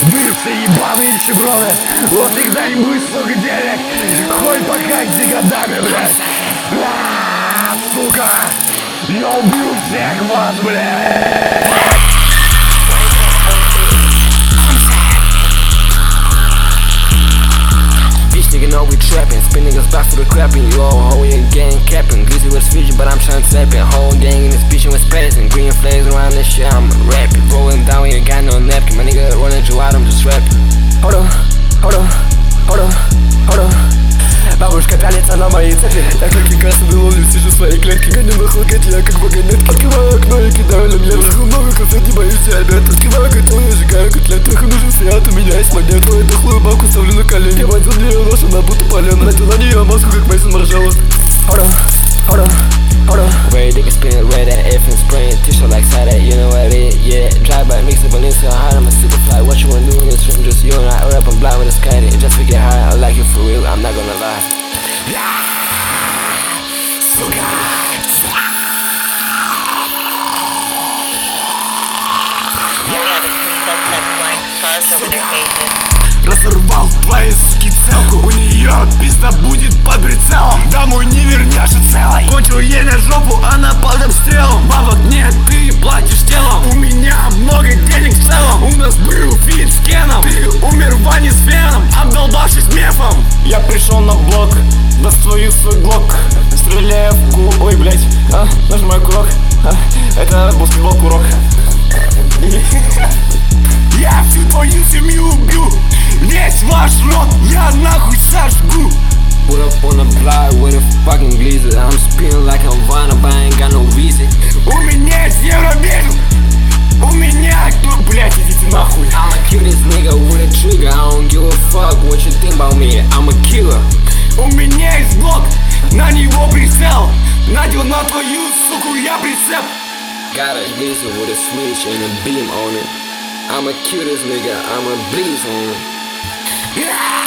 Бывшие ебаные нищеброды, вот их дай-нибудь, сука, денег, хоть покайте годами, блядь. Сука, я убью всех вас, блядь. Nigga know we trapping, spin niggas back for the crapping. You all hoe your gang capping. Glizzy with a switch, but I'm tryna tap it. Whole gang in this bitch and we're spazzing. Green flags around this shit, I'm rapping. Rolling down, we ain't got no napkin. My nigga running you out, I'm just rapping. Hold on, hold on, hold on, hold on. Бабушка пялится на мои цепи. Я как лекарственный ловлю, сижу в своей клетке. Гоню на хлопете, я как вагонетка. Открываю окно и кидаю люмьер. Жру много конфет, не боюсь диабета. Открываю котел, я сжигаю котлет. Трохи нужен свет, у меня есть монет. Твою дохлую бабку ставлю на колени. Я возил мне ее нож, она будто палена. Надел на нее маску, как Мейсон Маржелло. Hold on, hold on, hold on. Red dick spin, red at F and spraying. T-shirt like Saturday, you know what it is. Yeah, drive by, mix up Valencia hard. I'm a super fly. What you wanna do in this room? Just you and I. Or up and blind with a sky. Just to get high, I like you for real, I'm not gonna lie. Сука! Разорвал твои суки целку. У нее пизда будет под прицелом. Домой не вернешь и целой. Кончил ей на жопу, она под обстрелом. Бабок нет, ты платишь телом. У меня много денег в целом. У нас был фит с Кеном. Ты умер в ванне с Феном, обдолбавшись мефом. Я пришел на блок, достаю свой глок. Стреляю в кулак. Ой, блять, нажимаю курок. Это баскетбол курок. Я всю твою семью убью, весь ваш род я нахуй сожгу. Put up on the block with a fucking glizzy. I'm spinning like I'm Vanna, but I ain't got no reason. У меня есть Евробежин. У меня, блять, идите нахуй. I'ma kill this nigga with a trigger. I don't give a fuck what you think about me. I'm a killer. У меня есть блок, на него прицел. Надел на твою суку я прицеп. Got a glizzy with a switch and a beam on it. I'ma kill this nigga, I'ma blaze on him.